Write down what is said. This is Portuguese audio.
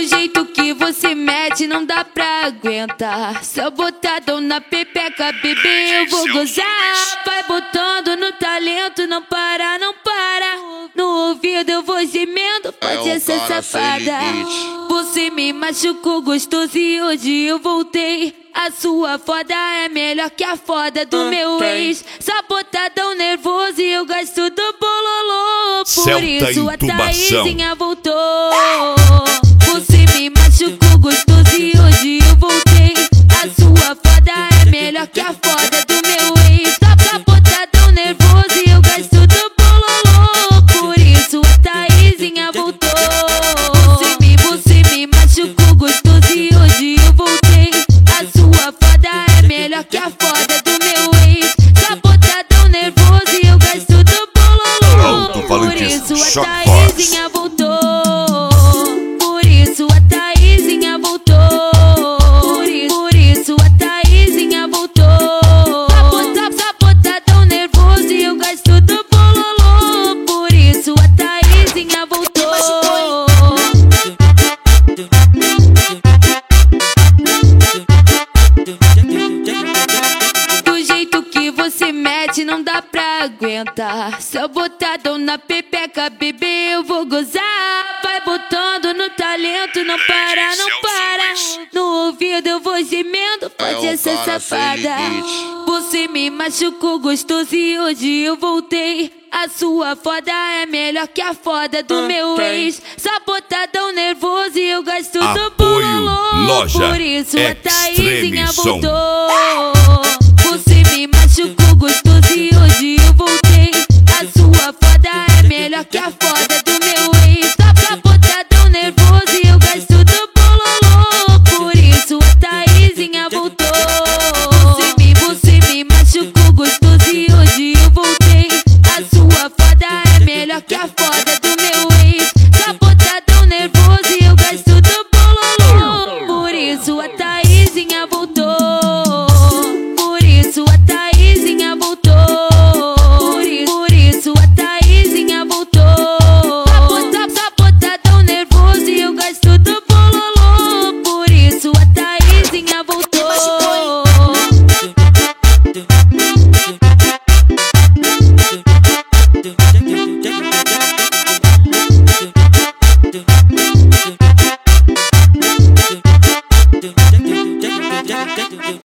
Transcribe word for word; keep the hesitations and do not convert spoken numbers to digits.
Do jeito que você mete não dá pra aguentar. Seu botadão na pepeca, bebê, eu vou gozar. Vai botando no talento, não para, não para. No ouvido eu vou gemendo, pode é um ser safada. Você me machucou gostoso e hoje eu voltei. A sua foda é melhor que a foda do meu ex. Só botadão nervoso e eu gasto do bololô. Por Celta isso a intubação. Taizinha voltou. Você me machucou gostoso e hoje eu voltei. A sua foda é melhor que a foda do meu ex. Só botadão nervoso e eu gasto do bololô. Por isso a Taizinha voltou. Você me, você me machucou gostoso e hoje eu voltei. A sua foda é melhor que a foda do meu ex. Só botadão nervoso e eu gasto do bololô. Por isso a Taizinha voltou. Por isso a Taizinha voltou. Por isso, por isso a Taizinha voltou. Só bota- só botadão nervoso e eu gasto do bololô. Por isso a Taizinha voltou. Do jeito que você mete não dá pra aguentar. Seu botadão na pepeca, bebê, eu vou gozar. Vai botando no talento, não para, não para. No ouvido eu vou gemendo, pode É um ser cara sem safada. limite. Você me machucou gostoso e hoje eu voltei. A sua foda é melhor que a foda do meu ex. Só botadão nervoso e eu gasto do Apoio bololô. Loja Por isso a Taizinha Extreme Som. voltou.